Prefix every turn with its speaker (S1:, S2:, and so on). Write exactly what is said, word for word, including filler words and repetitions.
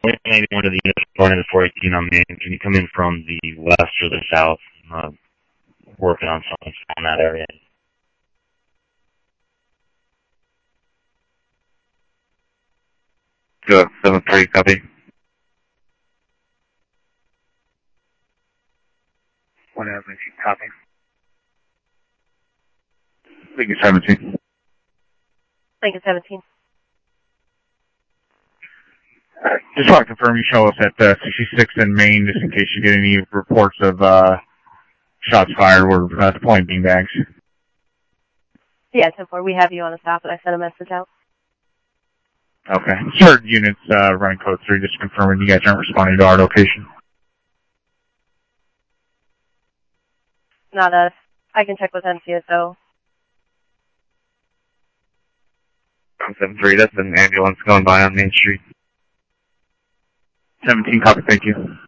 S1: ninety-one to the unit going into four eighteen on Main. Can you come in from the west or the south? I'm uh, working on something in that area. Go seven three, copy. One Avenue, copy. Lincoln seventeen.
S2: Lincoln seventeen.
S3: Uh, just want to confirm you show us at uh, sixty-six in Maine, just in case you get any reports of uh, shots fired or uh, deploying beanbags.
S2: Yeah, ten four. We have you on the stop, and I sent a message out.
S3: Okay. Certain units uh, running code three, just confirming you guys aren't responding to our location.
S2: Not us. I can check with M C S O.
S1: seven three, that's an ambulance going by on Main Street.
S3: seventeen, copy, thank you.